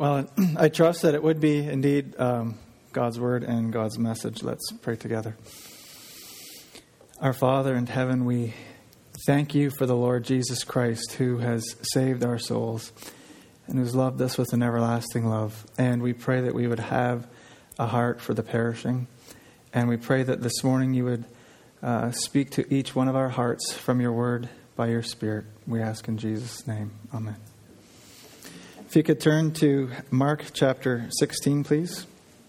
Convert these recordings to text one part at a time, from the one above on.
Well, I trust that it would be indeed God's word and God's message. Let's pray together. Our Father in heaven, we thank you for the Lord Jesus Christ, who has saved our souls and who's loved us with an everlasting love. And we pray that we would have a heart for the perishing. And we pray that this morning you would speak to each one of our hearts from your word by your Spirit. We ask in Jesus' name. Amen. If you could turn to Mark chapter 16, please.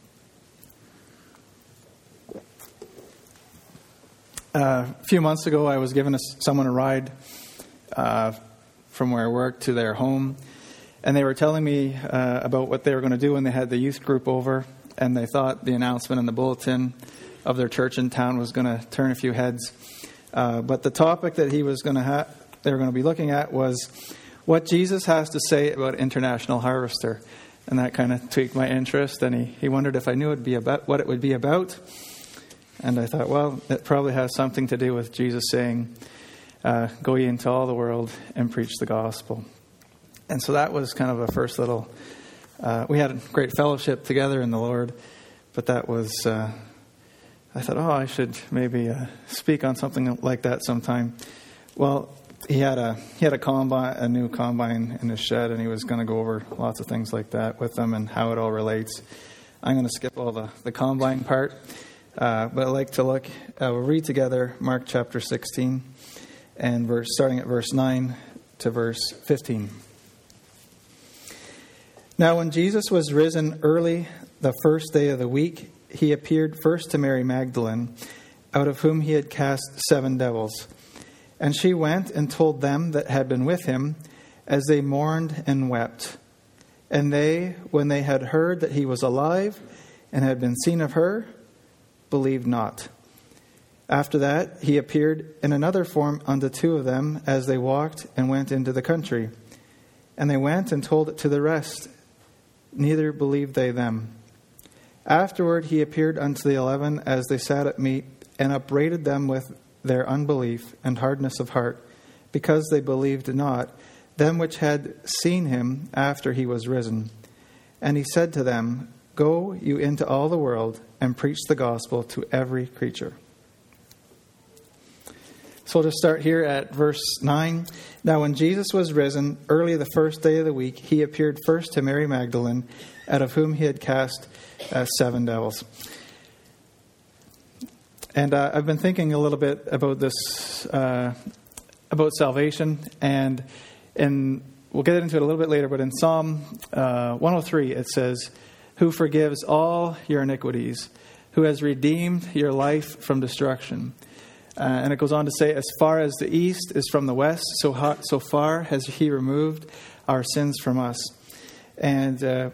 A few months ago, I was giving someone a ride from where I work to their home. And they were telling me about what they were going to do when they had the youth group over. And they thought the announcement in the bulletin of their church in town was going to turn a few heads. But the topic that they were going to be looking at was what Jesus has to say about International Harvester. And that kind of tweaked my interest. And he wondered if I knew what it would be about. And I thought, well, it probably has something to do with Jesus saying, go ye into all the world and preach the gospel. And so that was kind of a first little, we had a great fellowship together in the Lord. But that was, I thought, I should maybe speak on something like that sometime. Well, he had a combine, a new combine in his shed, and he was going to go over lots of things like that with them and how it all relates. I'm going to skip all the combine part, but I'd like to we'll read together Mark chapter 16, and starting at verse 9 to verse 15. Now when Jesus was risen early the first day of the week, he appeared first to Mary Magdalene, out of whom he had cast 7 devils. And she went and told them that had been with him, as they mourned and wept. And they, when they had heard that he was alive and had been seen of her, believed not. After that, he appeared in another form unto 2 of them, as they walked and went into the country. And they went and told it to the rest. Neither believed they them. Afterward, he appeared unto the 11 as they sat at meat, and upbraided them with their unbelief and hardness of heart, because they believed not them which had seen him after he was risen. And he said to them, Go you into all the world, and preach the gospel to every creature. So we'll just start here at verse 9. Now when Jesus was risen, early the first day of the week, he appeared first to Mary Magdalene, out of whom he had cast 7 devils. And I've been thinking a little bit about this, about salvation, and we'll get into it a little bit later, but in Psalm 103 it says, Who forgives all your iniquities, who has redeemed your life from destruction. And it goes on to say, as far as the east is from the west, so far has he removed our sins from us. And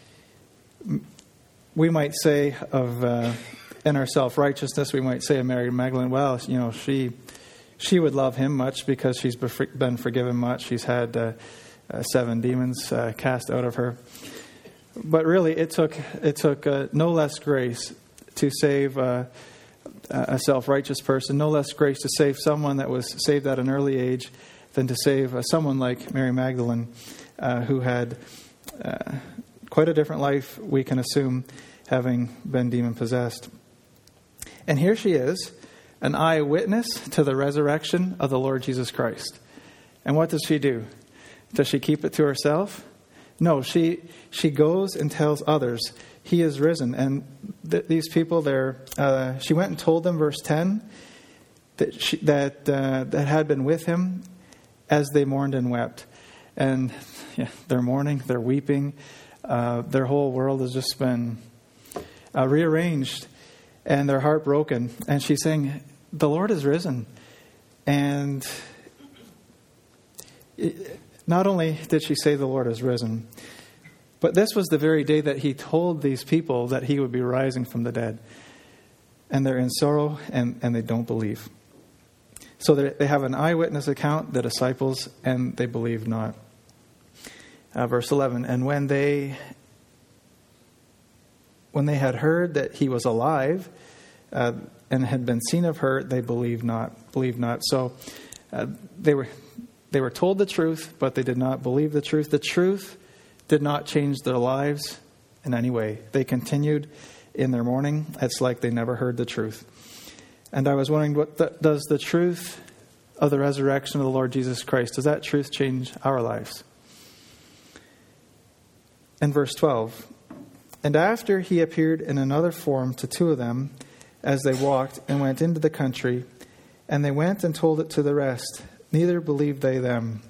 we might say of, in our self-righteousness, we might say of Mary Magdalene, well, she would love him much because she's been forgiven much. She's had 7 demons cast out of her. But really, it took no less grace to save a self-righteous person, no less grace to save someone that was saved at an early age than to save someone like Mary Magdalene, who had quite a different life, we can assume, having been demon-possessed. And here she is, an eyewitness to the resurrection of the Lord Jesus Christ. And what does she do? Does she keep it to herself? No, she goes and tells others, he is risen. And these people there, she went and told them, verse 10, that had been with him as they mourned and wept. And they're mourning, they're weeping. Their whole world has just been rearranged, and they're heartbroken. And she's saying, the Lord is risen. And not only did she say the Lord is risen, but this was the very day that he told these people that he would be rising from the dead. And they're in sorrow, and they don't believe. So they have an eyewitness account, the disciples, and they believe not. Verse 11, and when they had heard that he was alive and had been seen of her, they believed not. So they were told the truth, but they did not believe the truth. The truth did not change their lives in any way. They continued in their mourning. It's like they never heard the truth. And I was wondering, does the truth of the resurrection of the Lord Jesus Christ, does that truth change our lives? In verse 12, and after he appeared in another form to two of them as they walked and went into the country, and they went and told it to the rest, neither believed they them.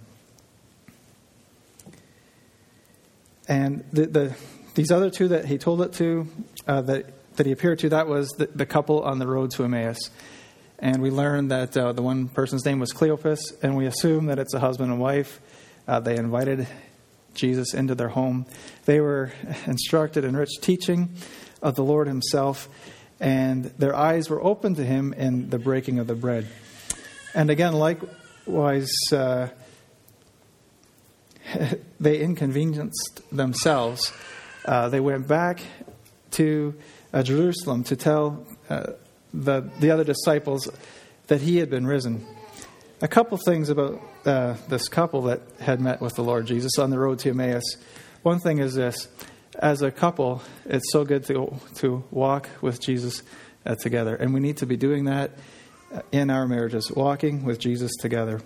And these other two that he told it to, that he appeared to, that was the couple on the road to Emmaus. And we learned that the one person's name was Cleopas, and we assume that it's a husband and wife. They invited Jesus into their home. They were instructed in rich teaching of the Lord himself, and their eyes were opened to him in the breaking of the bread. And again, likewise, they inconvenienced themselves. They went back to Jerusalem to tell the other disciples that he had been risen. A couple things about this couple that had met with the Lord Jesus on the road to Emmaus. One thing is this: as a couple, it's so good to walk with Jesus together, and we need to be doing that in our marriages, walking with Jesus together.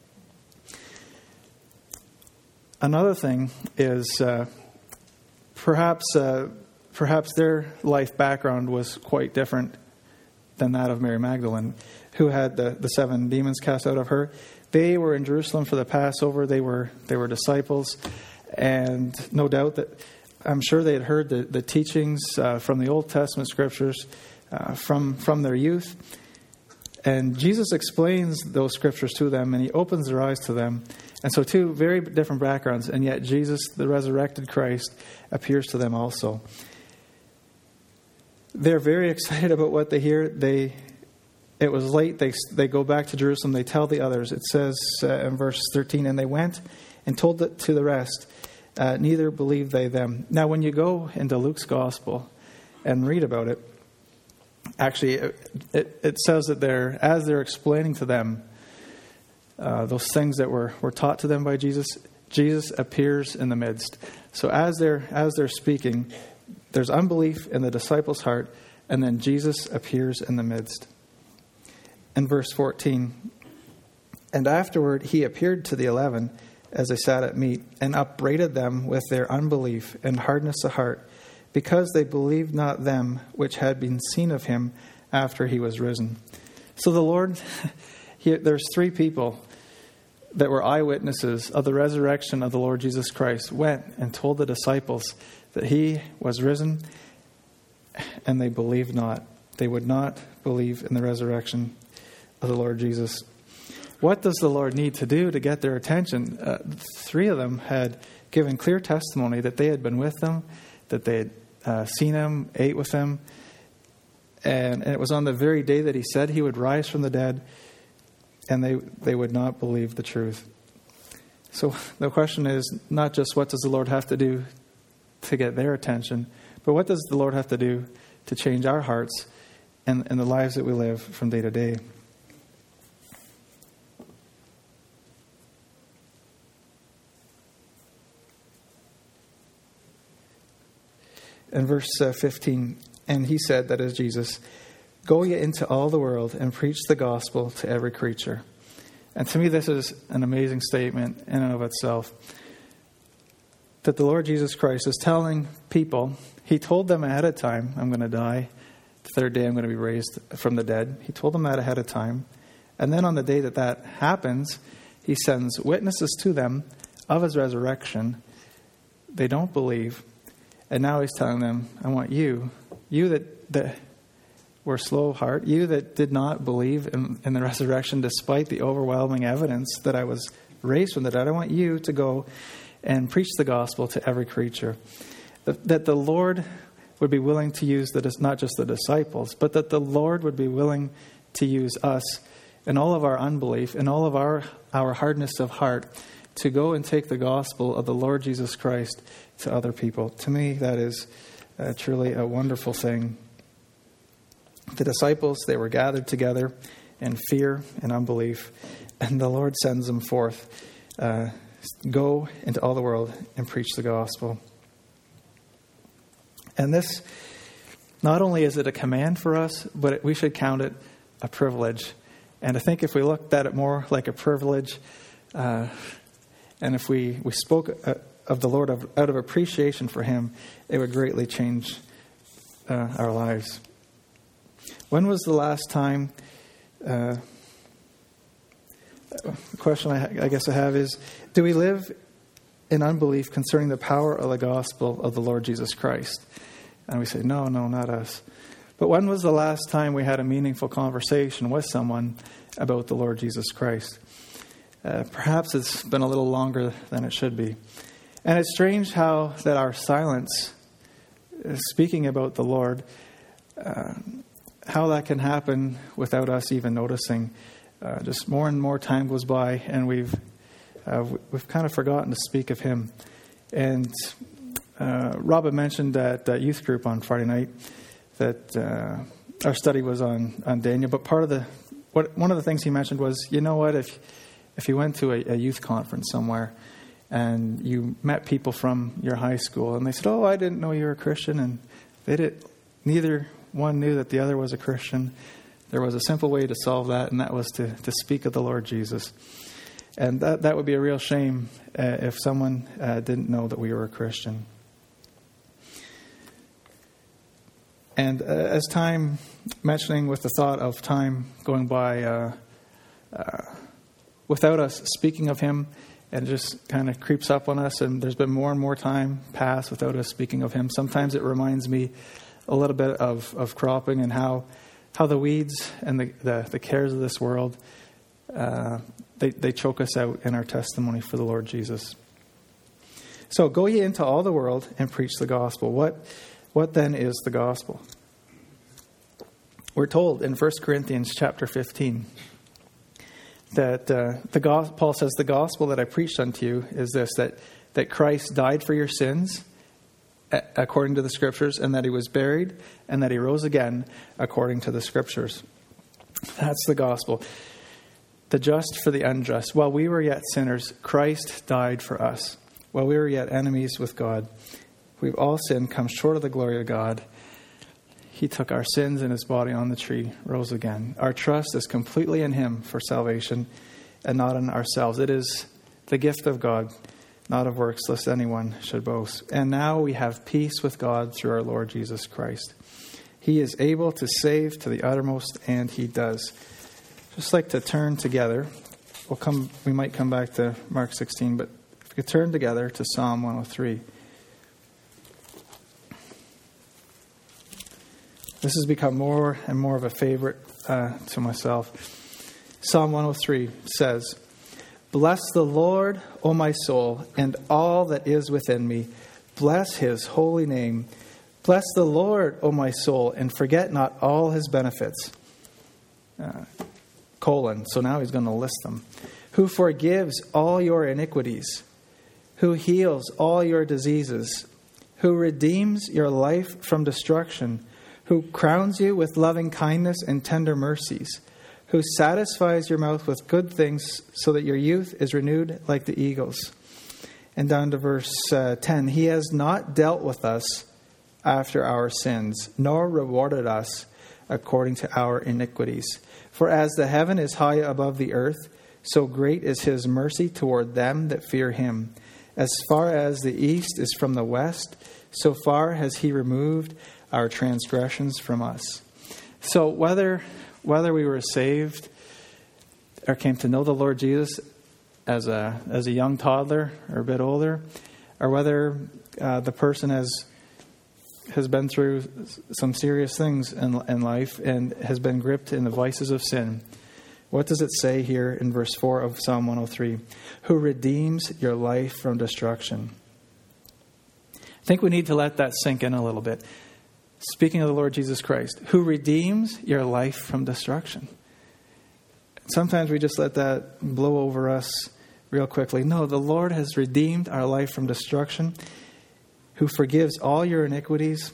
Another thing is perhaps their life background was quite different than that of Mary Magdalene, who had the 7 demons cast out of her. They were in Jerusalem for the Passover. They were disciples, and no doubt that I'm sure they had heard the teachings from the Old Testament scriptures from their youth. And Jesus explains those scriptures to them, and he opens their eyes to them. And so 2 very different backgrounds, and yet Jesus, the resurrected Christ, appears to them also. They're very excited about what they hear. It was late. They go back to Jerusalem. They tell the others. It says in verse 13, and they went and told it to the rest. Neither believed they them. Now, when you go into Luke's gospel and read about it, actually, it says that as they're explaining to them those things that were taught to them by Jesus, Jesus appears in the midst. So as they're speaking, there's unbelief in the disciples' heart, and then Jesus appears in the midst. In verse 14, and afterward he appeared to the 11 as they sat at meat, and upbraided them with their unbelief and hardness of heart, because they believed not them which had been seen of him after he was risen. So the Lord, there's 3 people that were eyewitnesses of the resurrection of the Lord Jesus Christ, went and told the disciples that he was risen, and they believed not. They would not believe in the resurrection of the Lord Jesus. What does the Lord need to do to get their attention? 3 of them had given clear testimony that they had been with them, that they had seen him, ate with him, and it was on the very day that he said he would rise from the dead, and they would not believe the truth. So the question is not just what does the Lord have to do to get their attention, but what does the Lord have to do to change our hearts and the lives that we live from day to day? In verse 15, and he said, that is Jesus, go ye into all the world and preach the gospel to every creature. And to me, this is an amazing statement in and of itself. That the Lord Jesus Christ is telling people, he told them ahead of time, I'm going to die. The 3rd day I'm going to be raised from the dead. He told them that ahead of time. And then on the day that happens, he sends witnesses to them of his resurrection. They don't believe. And now he's telling them, I want you that were slow of heart, you that did not believe in the resurrection despite the overwhelming evidence that I was raised from the dead, I want you to go and preach the gospel to every creature. That the Lord would be willing to use not just the disciples, but that the Lord would be willing to use us in all of our unbelief, in all of our hardness of heart, to go and take the gospel of the Lord Jesus Christ to other people. To me, that is truly a wonderful thing. The disciples, they were gathered together in fear and unbelief, and the Lord sends them forth Go into all the world and preach the gospel. And this, not only is it a command for us, but we should count it a privilege. And I think if we looked at it more like a privilege, and if we spoke of the Lord out of appreciation for him, it would greatly change our lives. When was the last time... the question I guess I have is, do we live in unbelief concerning the power of the gospel of the Lord Jesus Christ? And we say, no, not us. But when was the last time we had a meaningful conversation with someone about the Lord Jesus Christ? Perhaps it's been a little longer than it should be. And it's strange how that our silence, speaking about the Lord, how that can happen without us even noticing. Just more and more time goes by, and we've kind of forgotten to speak of him. And Robin mentioned at youth group on Friday night that our study was on Daniel. But one of the things he mentioned was, you know what, if you went to a youth conference somewhere and you met people from your high school and they said, "Oh, I didn't know you were a Christian," and neither one knew that the other was a Christian. There was a simple way to solve that, and that was to speak of the Lord Jesus. And that would be a real shame if someone didn't know that we were a Christian. And as time, mentioning with the thought of time going by without us speaking of him, and it just kind of creeps up on us, and there's been more and more time pass without us speaking of him. Sometimes it reminds me a little bit of cropping and how the weeds and the cares of this world, they choke us out in our testimony for the Lord Jesus. So go ye into all the world and preach the gospel. What then is the gospel? We're told in 1 Corinthians chapter 15 that Paul says, the gospel that I preached unto you is this, that Christ died for your sins according to the scriptures, and that he was buried, and that he rose again according to the scriptures. That's the gospel. The just for the unjust. While we were yet sinners, Christ died for us. While we were yet enemies with God, we've all sinned, come short of the glory of God. He took our sins in his body on the tree, rose again. Our trust is completely in him for salvation and not in ourselves. It is the gift of God, not of works, lest anyone should boast. And now we have peace with God through our Lord Jesus Christ. He is able to save to the uttermost, and he does. Just like to turn together. We might come back to Mark 16, but if we could turn together to Psalm 103. This has become more and more of a favorite to myself. Psalm 103 says, "Bless the Lord, O my soul, and all that is within me. Bless his holy name. Bless the Lord, O my soul, and forget not all his benefits." So now he's going to list them. "Who forgives all your iniquities, who heals all your diseases, who redeems your life from destruction, who crowns you with loving kindness and tender mercies, who satisfies your mouth with good things so that your youth is renewed like the eagles." And down to verse 10, "He has not dealt with us after our sins, nor rewarded us according to our iniquities. For as the heaven is high above the earth, so great is his mercy toward them that fear him. As far as the east is from the west, so far has he removed our transgressions from us." So whether we were saved or came to know the Lord Jesus as a young toddler or a bit older, or whether the person has been through some serious things in life and has been gripped in the vices of sin, what does it say here in verse 4 of Psalm 103? "Who redeems your life from destruction." I think we need to let that sink in a little bit. Speaking of the Lord Jesus Christ, who redeems your life from destruction. Sometimes we just let that blow over us real quickly. No, the Lord has redeemed our life from destruction, who forgives all your iniquities.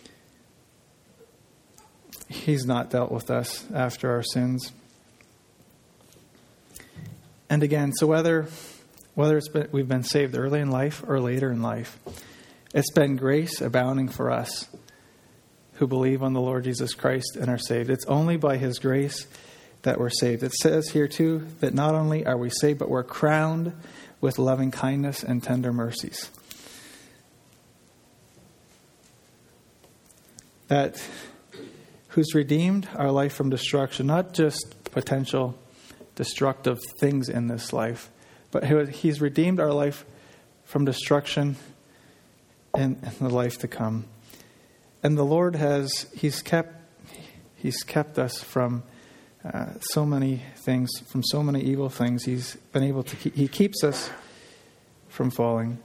He's not dealt with us after our sins. And again, so whether whether we've been saved early in life or later in life, it's been grace abounding for us who believe on the Lord Jesus Christ and are saved. It's only by his grace that we're saved. It says here too that not only are we saved, but we're crowned with loving kindness and tender mercies. That who's redeemed our life from destruction, not just potential destructive things in this life, but he's redeemed our life from destruction and the life to come. And the Lord he's kept us from so many things, from so many evil things. He's been able to he keeps us from falling.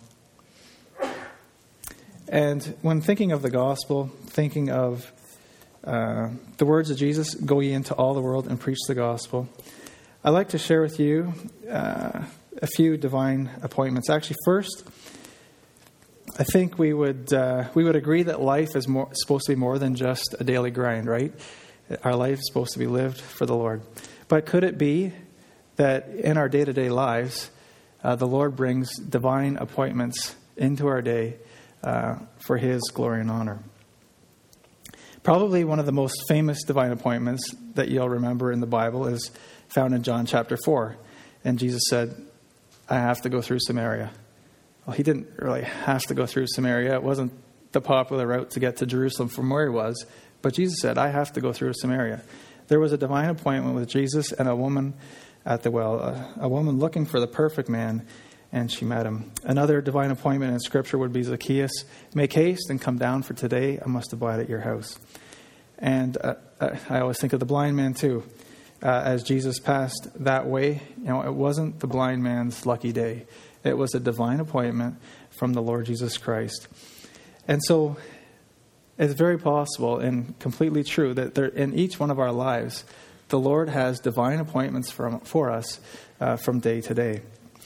And when thinking of the gospel, thinking of the words of Jesus, "Go ye into all the world and preach the gospel," I'd like to share with you a few divine appointments. Actually, first, I think we would agree that life is supposed to be more than just a daily grind, right? Our life is supposed to be lived for the Lord. But could it be that in our day-to-day lives, the Lord brings divine appointments into our day for his glory and honor? Probably one of the most famous divine appointments that you'll remember in the Bible is found in John chapter 4. And Jesus said, "I have to go through Samaria." Well, he didn't really have to go through Samaria. It wasn't the popular route to get to Jerusalem from where he was. But Jesus said, "I have to go through Samaria." There was a divine appointment with Jesus and a woman at the well, a woman looking for the perfect man, and she met him. Another divine appointment in Scripture would be Zacchaeus. "Make haste and come down, for today I must abide at your house." And I always think of the blind man too. As Jesus passed that way, it wasn't the blind man's lucky day. It was a divine appointment from the Lord Jesus Christ. And so it's very possible and completely true that in each one of our lives, the Lord has divine appointments for us from day to day.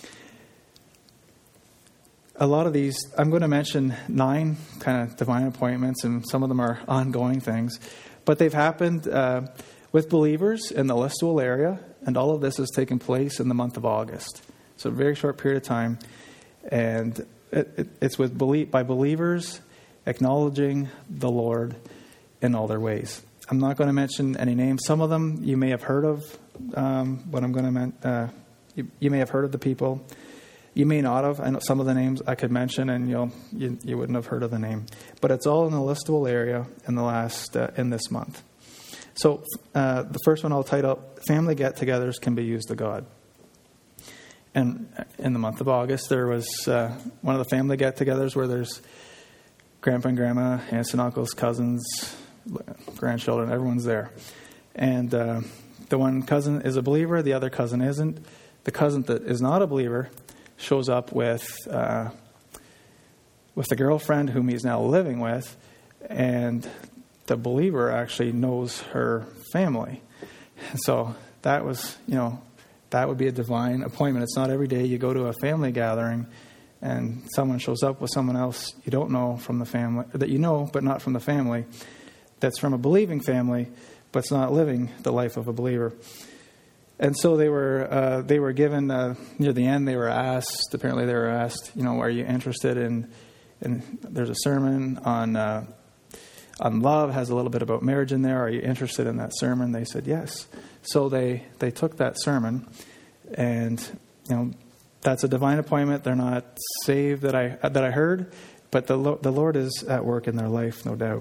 A lot of these, I'm going to mention 9 kind of divine appointments, and some of them are ongoing things. But they've happened with believers in the Listowel area, and all of this has taken place in the month of August. So a very short period of time. And it's by believers acknowledging the Lord in all their ways. I'm not going to mention any names. Some of them you may have heard of. What I'm going to you may have heard of the people. You may not have. I know some of the names I could mention, and you wouldn't have heard of the name. But it's all in the Listowel area in this month. So the first one I'll title, "Family Get-togethers Can Be Used to God." And in the month of August, there was one of the family get-togethers where there's grandpa and grandma, aunts and uncles, cousins, grandchildren, everyone's there. And the one cousin is a believer, the other cousin isn't. The cousin that is not a believer shows up with a girlfriend whom he's now living with, and the believer actually knows her family. So that was, that would be a divine appointment. It's not every day you go to a family gathering and someone shows up with someone else you don't know from the family, that you know but not from the family, that's from a believing family but it's not living the life of a believer. And so they were given near the end. They were asked. Apparently, they were asked. Are you interested in? And there's a sermon on love. Has a little bit about marriage in there. Are you interested in that sermon? They said yes. So they took that sermon, and that's a divine appointment. They're not saved that I heard, but the Lord is at work in their life, no doubt.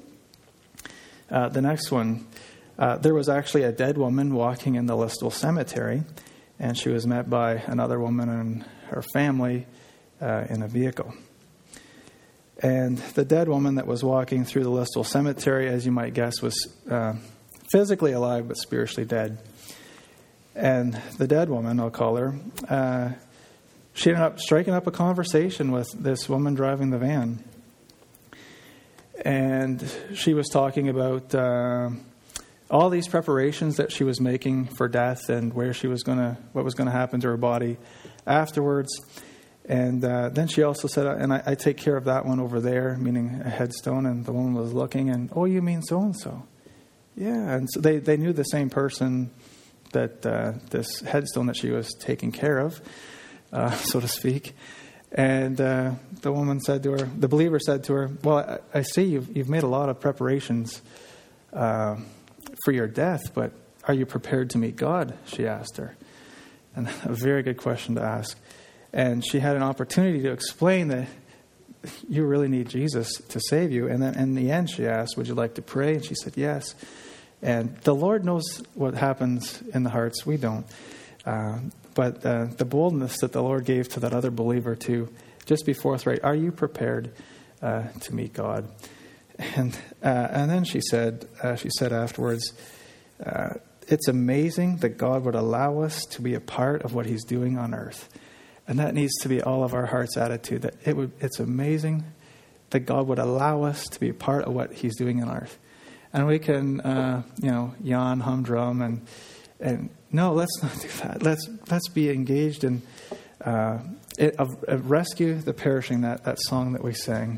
The next one. There was actually a dead woman walking in the Listowel Cemetery, and she was met by another woman and her family in a vehicle. And the dead woman that was walking through the Listowel Cemetery, as you might guess, was physically alive but spiritually dead. And the dead woman, I'll call her, she ended up striking up a conversation with this woman driving the van. And she was talking about all these preparations that she was making for death and what was going to happen to her body afterwards. And then she also said, and I take care of that one over there, meaning a headstone. And the woman was looking, and, "Oh, you mean so-and-so?" Yeah. And so they knew the same person that this headstone that she was taking care of. so to speak. And the believer said to her, well, I see you've made a lot of preparations for your death, but are you prepared to meet God? She asked her. And a very good question to ask. And she had an opportunity to explain that you really need Jesus to save you. And then in the end, she asked, would you like to pray? And she said, yes. And the Lord knows what happens in the hearts. We don't. But the boldness that the Lord gave to that other believer to just be forthright. Are you prepared to meet God? And then she said afterwards, it's amazing that God would allow us to be a part of what He's doing on earth. And that needs to be all of our heart's attitude. That it's amazing that God would allow us to be a part of what He's doing on earth. And we can, yawn, humdrum, and no, let's not do that. Let's be engaged in rescue the perishing. That song that we sang.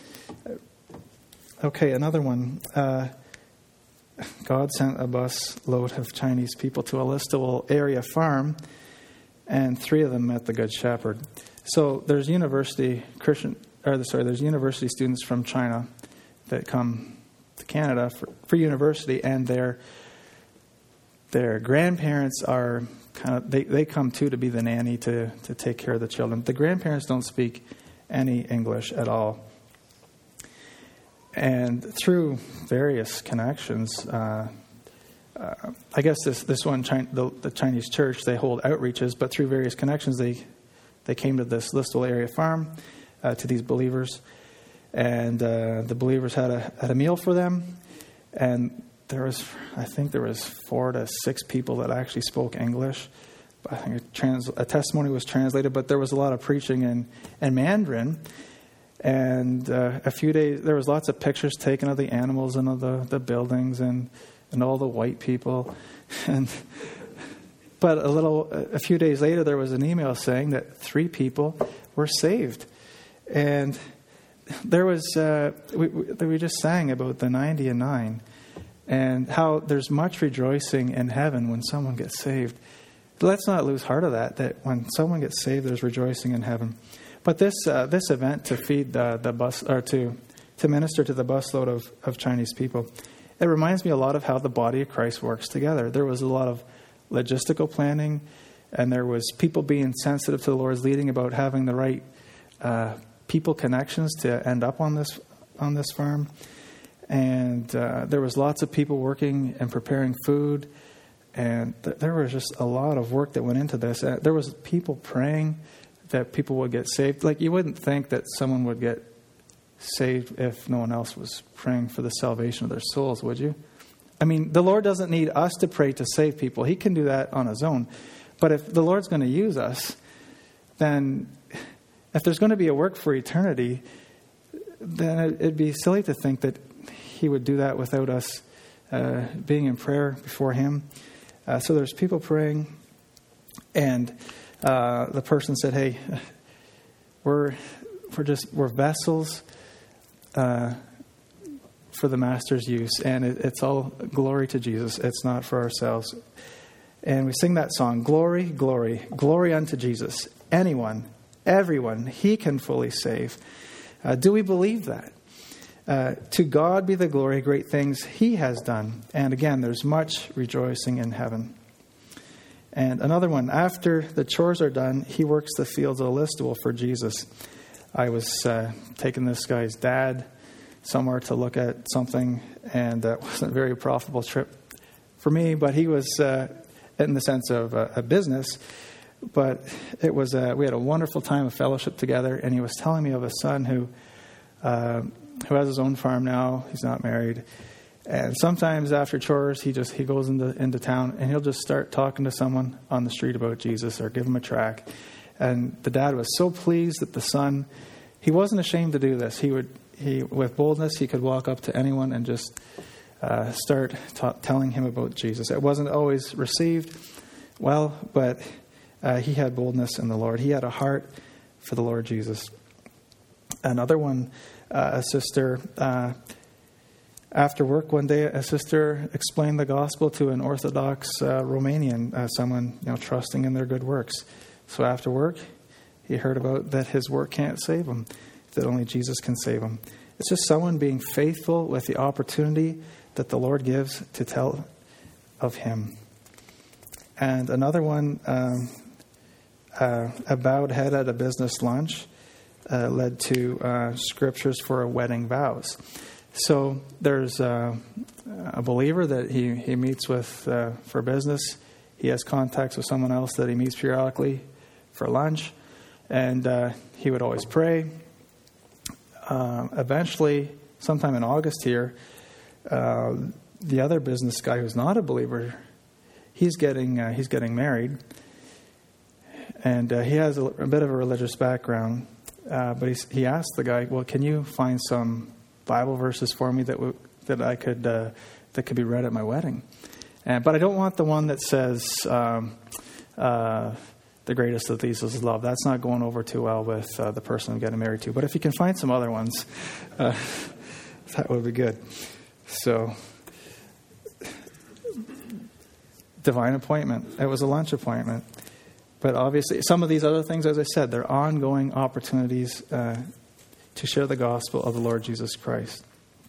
Okay, another one. God sent a bus load of Chinese people to a Listowel area farm, and 3 of them met the Good Shepherd. So there's university students from China that come to Canada for university, and their grandparents are they come too to be the nanny to take care of the children. The grandparents don't speak any English at all. And through various connections, I guess this one, the Chinese church, they hold outreaches, but through various connections, they came to this Listowel area farm to these believers, and the believers had a meal for them, and I think there was 4 to 6 people that actually spoke English. I think a testimony was translated, but there was a lot of preaching in Mandarin. And a few days, there was lots of pictures taken of the animals and of the buildings and all the white people. But a few days later, there was an email saying that 3 people were saved. And there was, we just sang about the 90 and 9 and how there's much rejoicing in heaven when someone gets saved. But let's not lose heart of that when someone gets saved, there's rejoicing in heaven. But this event to feed the bus, or to minister to the busload of Chinese people, it reminds me a lot of how the body of Christ works together. There was a lot of logistical planning, and there was people being sensitive to the Lord's leading about having the right people connections to end up on this farm. And there was lots of people working and preparing food, and there was just a lot of work that went into this. There was people praying that people would get saved. Like, you wouldn't think that someone would get saved if no one else was praying for the salvation of their souls, would you? I mean, the Lord doesn't need us to pray to save people. He can do that on His own. But if the Lord's going to use us, then if there's going to be a work for eternity, then it'd be silly to think that He would do that without us being in prayer before Him. So there's people praying, and the person said, "Hey, we're vessels for the Master's use, and it's all glory to Jesus. It's not for ourselves." And we sing that song, "Glory, glory, glory unto Jesus. Anyone, everyone, He can fully save." Do we believe that? To God be the glory, great things He has done. And again, there's much rejoicing in heaven. And another one, after the chores are done, He works the fields of Listowel for Jesus. I was taking this guy's dad somewhere to look at something, and it wasn't a very profitable trip for me, but he was in the sense of a business. But it was we had a wonderful time of fellowship together, and he was telling me of a son who has his own farm now. He's not married. And sometimes after chores, he goes into town, and he'll just start talking to someone on the street about Jesus or give him a tract. And the dad was so pleased that the son, he wasn't ashamed to do this. He with boldness, he could walk up to anyone and just start telling him about Jesus. It wasn't always received well, but he had boldness in the Lord. He had a heart for the Lord Jesus. Another one, a sister, after work one day, a sister explained the gospel to an Orthodox Romanian, someone trusting in their good works. So after work, he heard about, that his work can't save him, that only Jesus can save him. It's just someone being faithful with the opportunity that the Lord gives to tell of him. And another one, a bowed head at a business lunch led to scriptures for wedding vows. So there's a believer that he meets with for business. He has contacts with someone else that he meets periodically for lunch. And he would always pray. Eventually, sometime in August here, the other business guy who's not a believer, he's getting married. And he has a bit of a religious background. But he asked the guy, well, can you find some Bible verses for me that I could that could be read at my wedding? But I don't want the one that says the greatest of these is love. That's not going over too well with the person I'm getting married to. But if you can find some other ones, that would be good. So, divine appointment. It was a lunch appointment. But obviously, some of these other things, as I said, they're ongoing opportunities to share the gospel of the Lord Jesus Christ.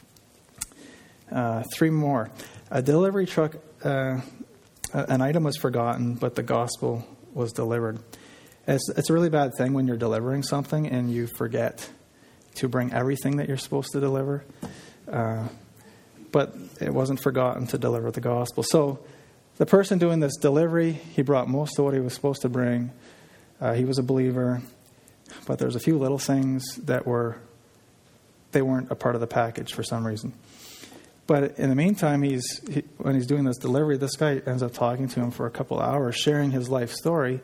3 more. A delivery truck, an item was forgotten, but the gospel was delivered. It's a really bad thing when you're delivering something and you forget to bring everything that you're supposed to deliver. But it wasn't forgotten to deliver the gospel. So the person doing this delivery, he brought most of what he was supposed to bring. He was a believer, but there's a few little things that they weren't a part of the package for some reason. But in the meantime, when he's doing this delivery, this guy ends up talking to him for a couple hours, sharing his life story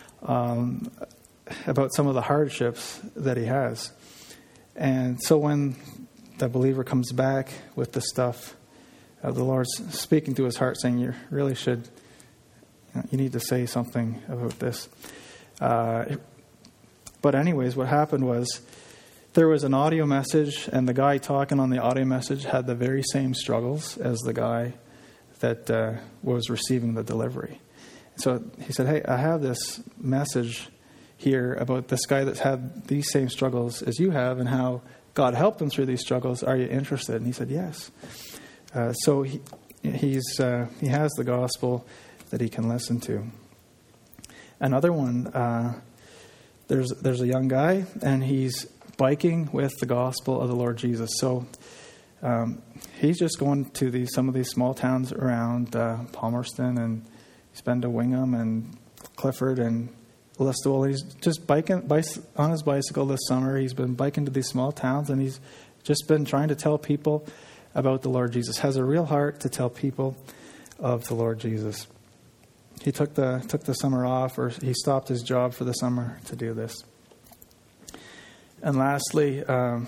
about some of the hardships that he has. And so when the believer comes back with the stuff, the Lord's speaking to his heart, saying, you really should, you need to say something about this. But anyways, what happened was, there was an audio message, and the guy talking on the audio message had the very same struggles as the guy that was receiving the delivery. So he said, hey, I have this message here about this guy that's had these same struggles as you have and how God helped him through these struggles. Are you interested? And he said, yes. So he has the gospel that he can listen to. Another one, there's a young guy, and he's biking with the gospel of the Lord Jesus. So he's just going to some of these small towns around Palmerston, and he's been to Wingham and Clifford and Listowel. He's just biking on his bicycle this summer. He's been biking to these small towns, and he's just been trying to tell people about the Lord Jesus. Has a real heart to tell people of the Lord Jesus. He took the summer off, or he stopped his job for the summer to do this. And lastly, there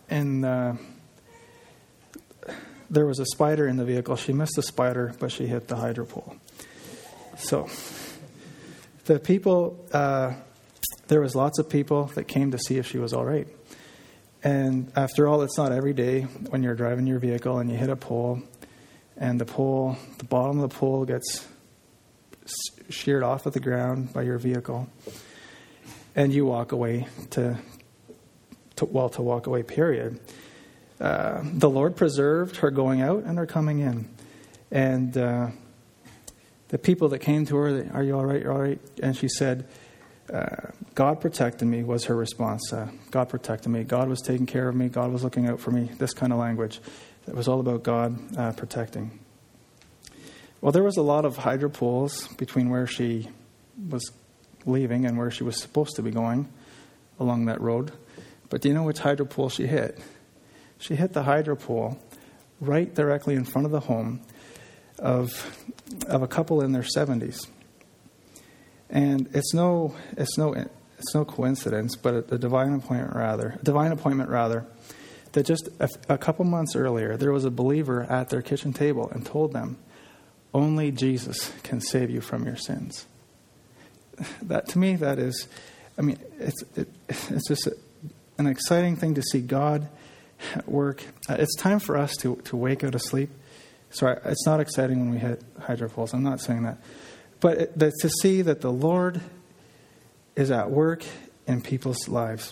was a spider in the vehicle. She missed the spider, but she hit the hydro pole. So the people, there was lots of people that came to see if she was all right. And after all, it's not every day when you're driving your vehicle and you hit a pole, and the bottom of the pole gets sheared off of the ground by your vehicle, and you walk away to walk away, period. The Lord preserved her going out and her coming in. And the people that came to her, are you all right? You're all right? And she said, God protected me, was her response. God protected me. God was taking care of me. God was looking out for me. This kind of language. It was all about God protecting. Well, there was a lot of hydro poles between where she was leaving and where she was supposed to be going along that road. But do you know which hydro pole she hit? She hit the hydro pole right directly in front of the home of a couple in their 70s. And it's no coincidence, but a divine appointment rather, that just a couple months earlier, there was a believer at their kitchen table and told them, only Jesus can save you from your sins. That, to me, that is, it's just an exciting thing to see God at work. It's time for us to wake out of sleep. Sorry, it's not exciting when we hit hydro poles. I'm not saying that. But to see that the Lord is at work in people's lives.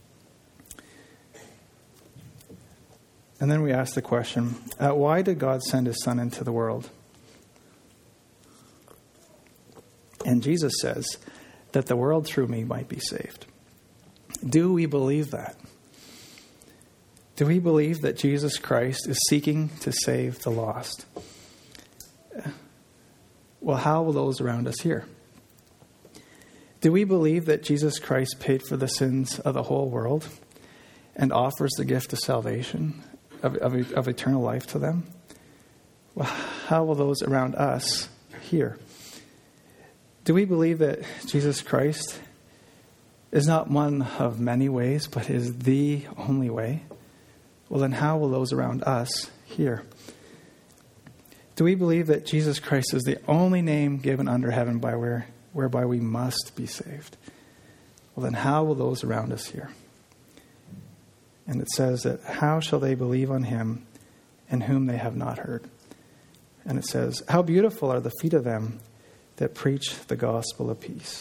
And then we ask the question, why did God send his Son into the world? And Jesus says that the world through me might be saved. Do we believe that? Do we believe that Jesus Christ is seeking to save the lost? Well, how will those around us hear? Do we believe that Jesus Christ paid for the sins of the whole world and offers the gift of salvation, of eternal life to them? Well, how will those around us hear? Do we believe that Jesus Christ is not one of many ways, but is the only way? Well, then how will those around us hear? Do we believe that Jesus Christ is the only name given under heaven whereby we must be saved? Well, then how will those around us hear? And it says that, how shall they believe on him in whom they have not heard? And it says, how beautiful are the feet of them that preach the gospel of peace.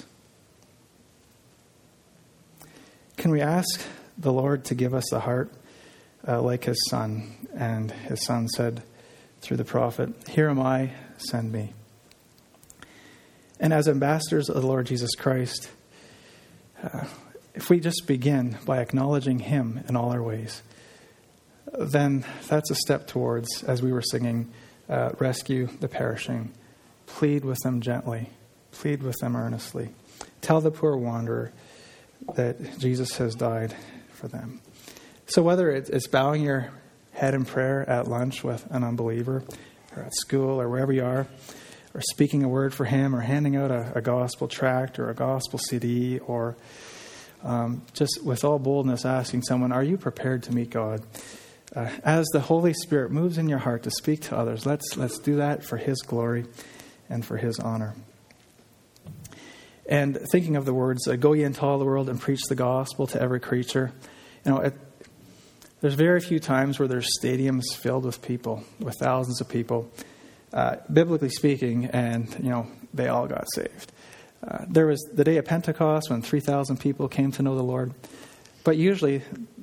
Can we ask the Lord to give us a heart like his Son? And his Son said through the prophet, here am I, send me. And as ambassadors of the Lord Jesus Christ, if we just begin by acknowledging him in all our ways, then that's a step towards, as we were singing, rescue the perishing. Plead with them gently. Plead with them earnestly. Tell the poor wanderer that Jesus has died for them. So whether it's bowing your head in prayer at lunch with an unbeliever, or at school, or wherever you are, or speaking a word for him, or handing out a gospel tract or a gospel CD, or just with all boldness asking someone, are you prepared to meet God? As the Holy Spirit moves in your heart to speak to others, let's do that for his glory and for his honor. And thinking of the words, go ye into all the world and preach the gospel to every creature. There's very few times where there's stadiums filled with people, with thousands of people, biblically speaking, and, they all got saved. There was the day of Pentecost when 3,000 people came to know the Lord. But usually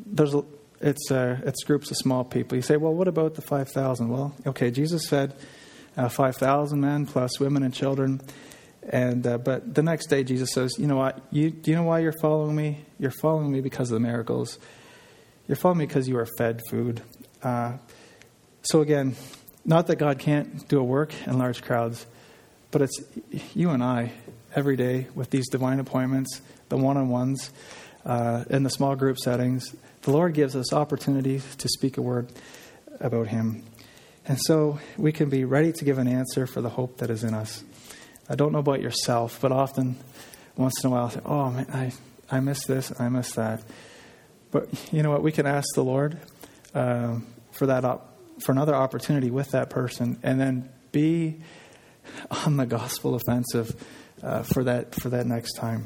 it's groups of small people. You say, well, what about the 5,000? Well, okay, Jesus said 5,000 men plus women and children. And but the next day Jesus says, you know what? Do you know why you're following me? You're following me because of the miracles. You're following me because you are fed food. So again, not that God can't do a work in large crowds, but it's you and I every day with these divine appointments, the one-on-ones, in the small group settings. The Lord gives us opportunities to speak a word about him. And so we can be ready to give an answer for the hope that is in us. I don't know about yourself, but often, once in a while, I say, oh, man, I miss this, I miss that. But you know what? We can ask the Lord for another opportunity with that person, and then be on the gospel offensive for that next time.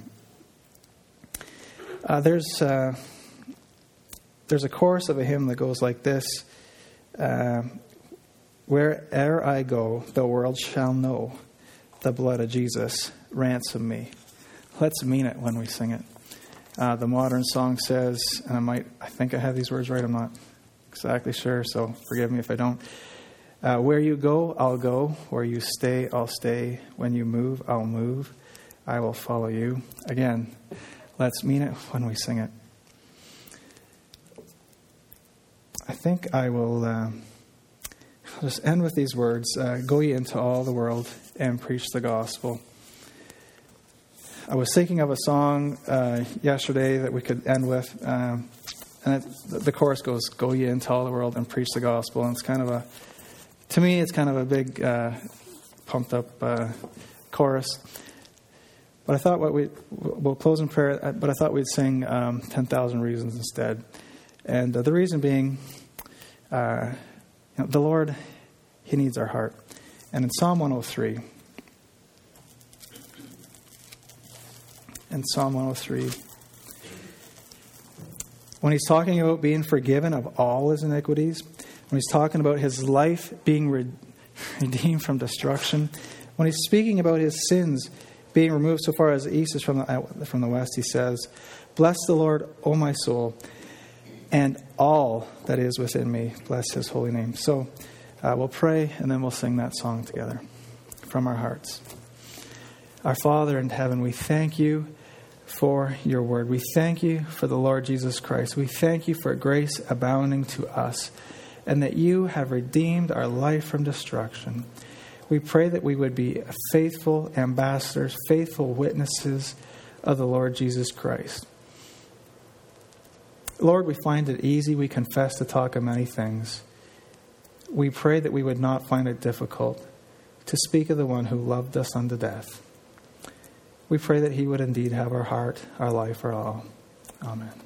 There's a chorus of a hymn that goes like this: where'er I go, the world shall know the blood of Jesus ransom me. Let's mean it when we sing it. The modern song says, and I think I have these words right, I'm not exactly sure, so forgive me if I don't. Where you go, I'll go. Where you stay, I'll stay. When you move, I'll move. I will follow you. Again, let's mean it when we sing it. I think I will I'll just end with these words. Go ye into all the world and preach the gospel. I was thinking of a song yesterday that we could end with. And the chorus goes, go ye into all the world and preach the gospel. And it's kind of to me, it's kind of a big, pumped up chorus. But I thought we'll close in prayer, but I thought we'd sing 10,000 Reasons instead. And the reason being, the Lord, he needs our heart. And in Psalm 103, when he's talking about being forgiven of all his iniquities, when he's talking about his life being redeemed from destruction, when he's speaking about his sins being removed so far as the east is from the west, he says, Bless the Lord, O my soul, and all that is within me. Bless his holy name. So we'll pray, and then we'll sing that song together from our hearts. Our Father in heaven, we thank you for your word. We thank you for the Lord Jesus Christ. We thank you for grace abounding to us, and that you have redeemed our life from destruction. We pray that we would be faithful ambassadors, faithful witnesses of the Lord Jesus Christ. Lord, we find it easy, we confess, to talk of many things. We pray that we would not find it difficult to speak of the one who loved us unto death. We pray that he would indeed have our heart, our life, our all. Amen.